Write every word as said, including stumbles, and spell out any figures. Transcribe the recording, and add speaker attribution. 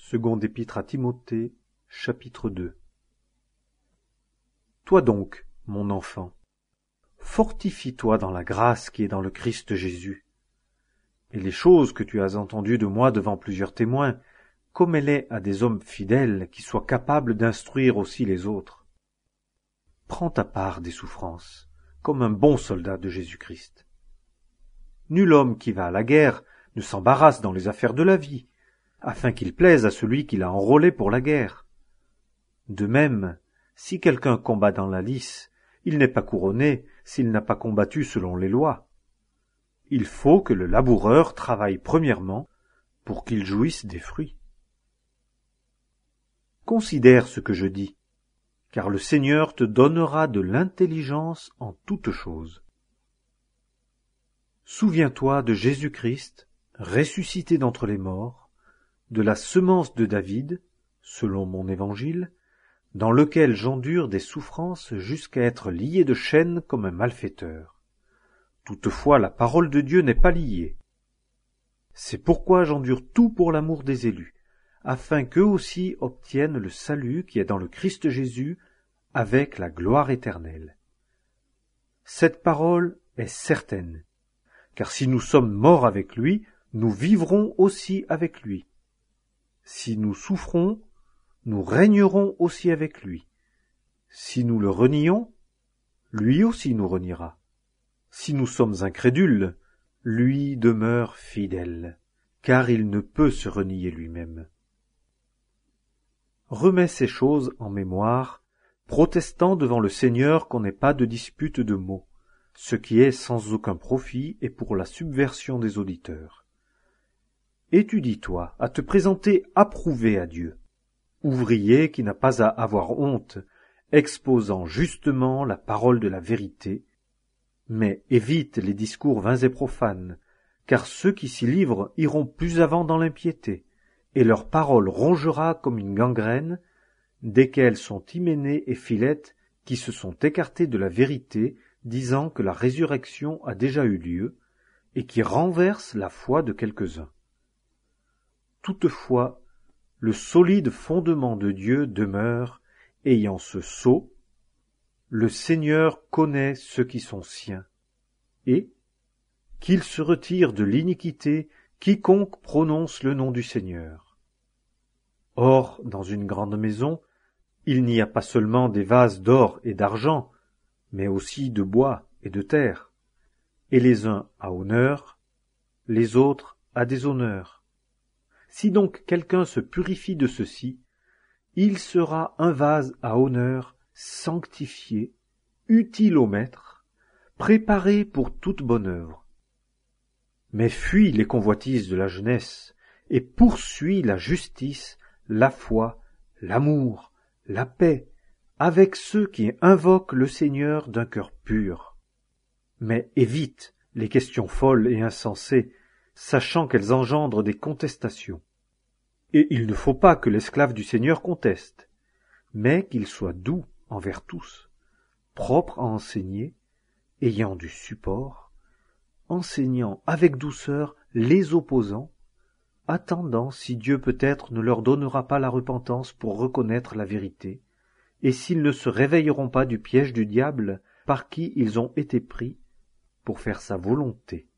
Speaker 1: Seconde épître à Timothée, chapitre deux. Toi donc, mon enfant, fortifie-toi dans la grâce qui est dans le Christ Jésus. Et les choses que tu as entendues de moi devant plusieurs témoins, commets-les à des hommes fidèles qui soient capables d'instruire aussi les autres. Prends ta part des souffrances, comme un bon soldat de Jésus-Christ. Nul homme qui va à la guerre ne s'embarrasse dans les affaires de la vie, afin qu'il plaise à celui qui l'a enrôlé pour la guerre. De même, si quelqu'un combat dans la lice, il n'est pas couronné s'il n'a pas combattu selon les lois. Il faut que le laboureur travaille premièrement pour qu'il jouisse des fruits. Considère ce que je dis, car le Seigneur te donnera de l'intelligence en toutes choses. Souviens-toi de Jésus-Christ, ressuscité d'entre les morts, de la semence de David, selon mon évangile, dans lequel j'endure des souffrances jusqu'à être lié de chaînes comme un malfaiteur. Toutefois, la parole de Dieu n'est pas liée. C'est pourquoi j'endure tout pour l'amour des élus, afin qu'eux aussi obtiennent le salut qui est dans le Christ Jésus, avec la gloire éternelle. Cette parole est certaine, car si nous sommes morts avec lui, nous vivrons aussi avec lui. Si nous souffrons, nous régnerons aussi avec lui. Si nous le renions, lui aussi nous reniera. Si nous sommes incrédules, lui demeure fidèle, car il ne peut se renier lui-même. Remets ces choses en mémoire, protestant devant le Seigneur qu'on n'ait pas de dispute de mots, ce qui est sans aucun profit et pour la subversion des auditeurs. Étudie-toi à te présenter approuvé à Dieu, ouvrier qui n'a pas à avoir honte, exposant justement la parole de la vérité, mais évite les discours vains et profanes, car ceux qui s'y livrent iront plus avant dans l'impiété, et leur parole rongera comme une gangrène, desquelles sont Hyménée et Philette qui se sont écartés de la vérité, disant que la résurrection a déjà eu lieu, et qui renversent la foi de quelques-uns. Toutefois, le solide fondement de Dieu demeure, ayant ce sceau: le Seigneur connaît ceux qui sont siens, et qu'il se retire de l'iniquité quiconque prononce le nom du Seigneur. Or, dans une grande maison, il n'y a pas seulement des vases d'or et d'argent, mais aussi de bois et de terre, et les uns à honneur, les autres à déshonneur. Si donc quelqu'un se purifie de ceci, il sera un vase à honneur, sanctifié, utile au maître, préparé pour toute bonne œuvre. Mais fuis les convoitises de la jeunesse, et poursuis la justice, la foi, l'amour, la paix, avec ceux qui invoquent le Seigneur d'un cœur pur. Mais évite les questions folles et insensées, sachant qu'elles engendrent des contestations. Et il ne faut pas que l'esclave du Seigneur conteste, mais qu'il soit doux envers tous, propre à enseigner, ayant du support, enseignant avec douceur les opposants, attendant si Dieu peut-être ne leur donnera pas la repentance pour reconnaître la vérité, et s'ils ne se réveilleront pas du piège du diable par qui ils ont été pris pour faire sa volonté.